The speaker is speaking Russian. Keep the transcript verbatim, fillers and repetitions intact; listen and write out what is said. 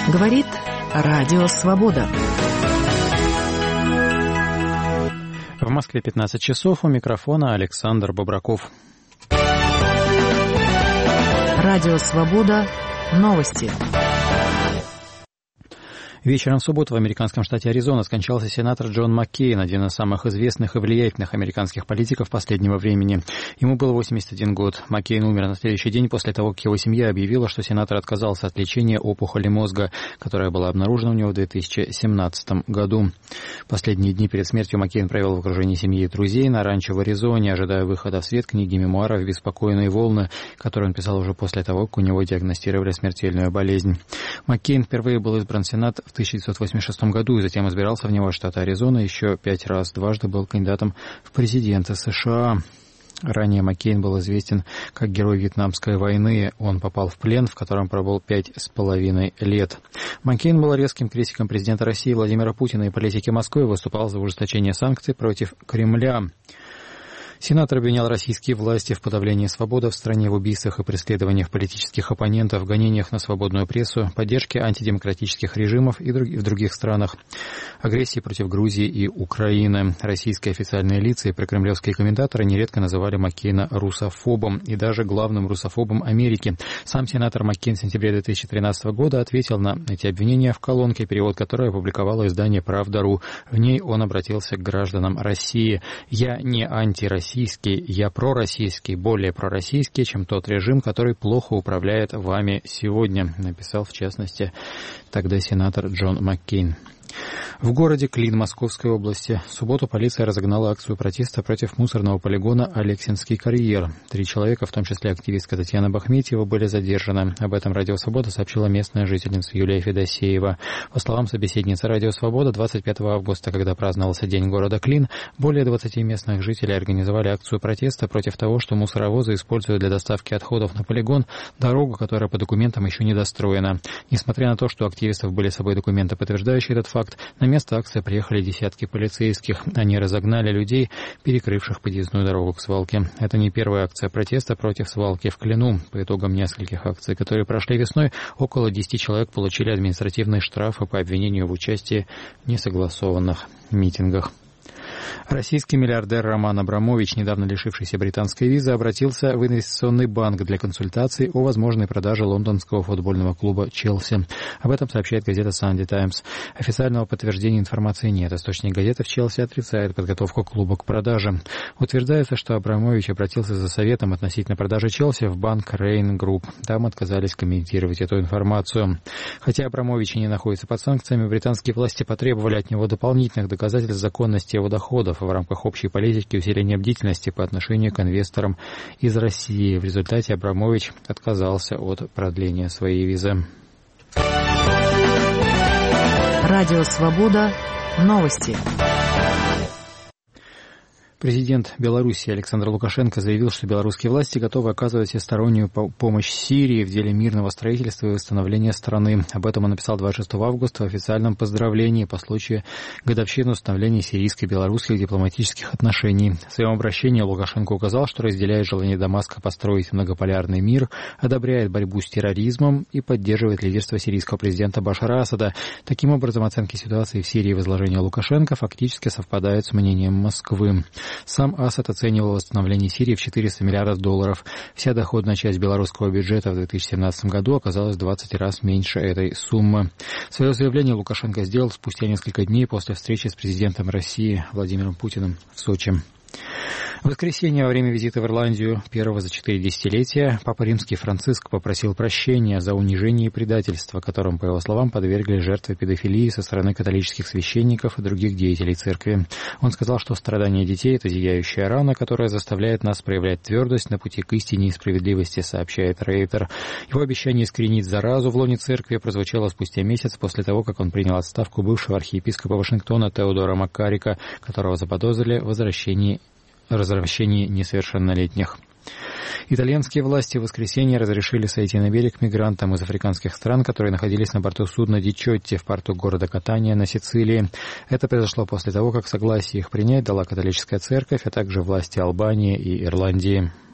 Говорит Радио Свобода. В Москве пятнадцать часов, у микрофона Александр Бобраков. Радио Свобода. Новости. Вечером в субботу в американском штате Аризона скончался сенатор Джон Маккейн, один из самых известных и влиятельных американских политиков последнего времени. Ему было восемьдесят один год. Маккейн умер на следующий день после того, как его семья объявила, что сенатор отказался от лечения опухоли мозга, которая была обнаружена у него в две тысячи семнадцатом году. Последние дни перед смертью Маккейн провел в окружении семьи и друзей на ранчо в Аризоне, ожидая выхода в свет книги мемуаров «Беспокойные волны», которую он писал уже после того, как у него диагностировали смертельную болезнь. Маккейн впервые был избран в Сенат в тысяча девятьсот восемьдесят шестом году и затем избирался в него штата Аризона еще пять раз. Дважды был кандидатом в президенты США. Ранее Маккейн был известен как герой Вьетнамской войны. Он попал в плен, в котором пробыл пять с половиной лет. Маккейн был резким критиком президента России Владимира Путина и политики Москвы, выступал за ужесточение санкций против Кремля. Сенатор обвинял российские власти в подавлении свободы в стране, в убийствах и преследованиях политических оппонентов, гонениях на свободную прессу, поддержке антидемократических режимов и в других странах, агрессии против Грузии и Украины. Российские официальные лица и прокремлевские комментаторы нередко называли Маккейна русофобом и даже главным русофобом Америки. Сам сенатор Маккейн в сентябре две тысячи тринадцатого года ответил на эти обвинения в колонке, перевод которой опубликовало издание «Правда.ру». В ней он обратился к гражданам России. «Я не антироссийский. Я пророссийский, более пророссийский, чем тот режим, который плохо управляет вами сегодня», написал, в частности, тогда сенатор Джон Маккейн. В городе Клин Московской области в субботу полиция разогнала акцию протеста против мусорного полигона «Алексинский карьер». Три человека, в том числе активистка Татьяна Бахметьева, были задержаны. Об этом «Радио Свобода» сообщила местная жительница Юлия Федосеева. По словам собеседницы «Радио Свобода», двадцать пятого августа, когда праздновался День города Клин, более двадцати местных жителей организовали акцию протеста против того, что мусоровозы используют для доставки отходов на полигон дорогу, которая по документам еще не достроена. Несмотря на то, что у активистов были с собой документы, подтверждающие этот факт, на место акции приехали десятки полицейских. Они разогнали людей, перекрывших подъездную дорогу к свалке. Это не первая акция протеста против свалки в Клину. По итогам нескольких акций, которые прошли весной, около десяти человек получили административные штрафы по обвинению в участии в несогласованных митингах. Российский миллиардер Роман Абрамович, недавно лишившийся британской визы, обратился в инвестиционный банк для консультаций о возможной продаже лондонского футбольного клуба «Челси». Об этом сообщает газета «Санди Таймс». Официального подтверждения информации нет. Источник газеты в Челси отрицает подготовку клуба к продаже. Утверждается, что Абрамович обратился за советом относительно продажи «Челси» в банк Рейн Групп. Там отказались комментировать эту информацию. Хотя Абрамович не находится под санкциями, британские власти потребовали от него дополнительных доказательств законности его доходов в рамках общей политики усиления бдительности по отношению к инвесторам из России. В результате Абрамович отказался от продления своей визы. Радио Свобода. Новости. Президент Беларуси Александр Лукашенко заявил, что белорусские власти готовы оказывать всестороннюю помощь Сирии в деле мирного строительства и восстановления страны. Об этом он написал двадцать шестого августа в официальном поздравлении по случаю годовщины установления сирийско-белорусских дипломатических отношений. В своем обращении Лукашенко указал, что разделяет желание Дамаска построить многополярный мир, одобряет борьбу с терроризмом и поддерживает лидерство сирийского президента Башара Асада. Таким образом, оценки ситуации в Сирии в изложении Лукашенко фактически совпадают с мнением Москвы. Сам Асад оценивал восстановление Сирии в четыреста миллиардов долларов. Вся доходная часть белорусского бюджета в две тысячи семнадцатом году оказалась в двадцать раз меньше этой суммы. Свое заявление Лукашенко сделал спустя несколько дней после встречи с президентом России Владимиром Путиным в Сочи. В воскресенье во время визита в Ирландию, первого за четыре десятилетия, Папа Римский Франциск попросил прощения за унижение и предательство, которым, по его словам, подвергли жертвы педофилии со стороны католических священников и других деятелей церкви. Он сказал, что страдания детей – это зияющая рана, которая заставляет нас проявлять твердость на пути к истине и справедливости, сообщает Рейтер. Его обещание искоренить заразу в лоне церкви прозвучало спустя месяц после того, как он принял отставку бывшего архиепископа Вашингтона Теодора Маккарика, которого заподозрили в возвращении развращении несовершеннолетних. Итальянские власти в воскресенье разрешили сойти на берег мигрантам из африканских стран, которые находились на борту судна «Дичотти» в порту города Катания на Сицилии. Это произошло после того, как согласие их принять дала католическая церковь, а также власти Албании и Ирландии.